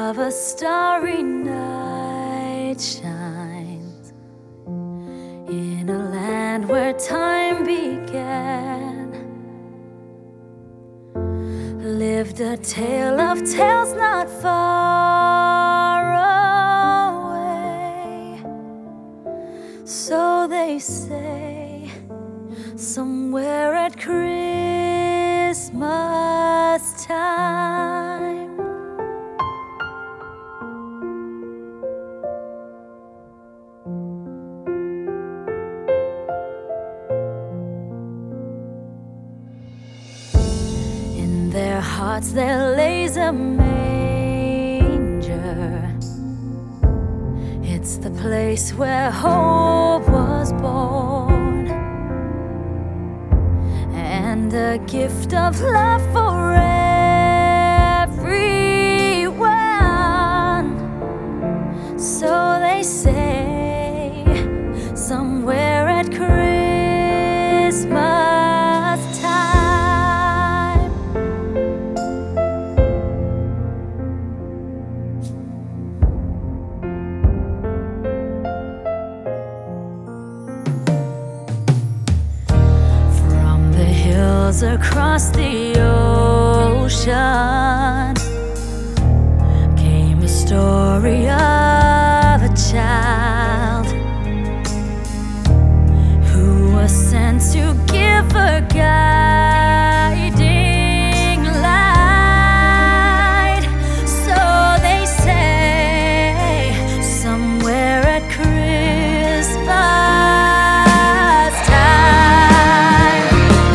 above a starry night shines in a land where time began. Lived a tale of tales not far away, so they say, somewhere at Christmas time. In their hearts there lays a manger. It's the place where hope was born, and a gift of love for everyone. So they say, somewhere at Christmas time. From the hills across the ocean came a story of a child who was sent to give a guiding light. So they say, somewhere at Christmas time.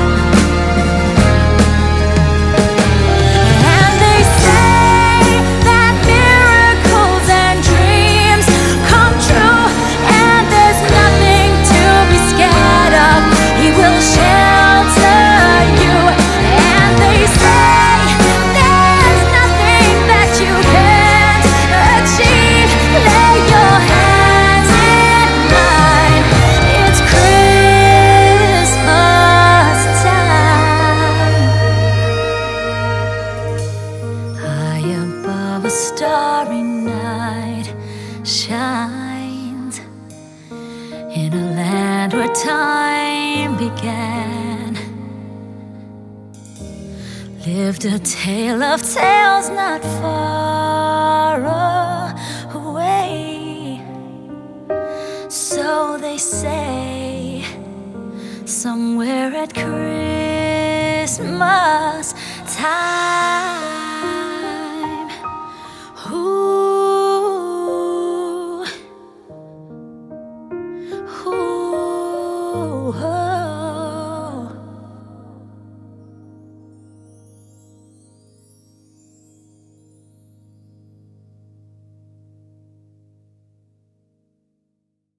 And they say that miracles and dreams come true, and there's nothing to be scared of. He will shelter you. And they say there's nothing that you can't achieve. Lay your hands in mine. It's Christmas time. High above a starry night shines in a land where time began. Lived a tale of tales not far away, so they say, somewhere at Christmas time.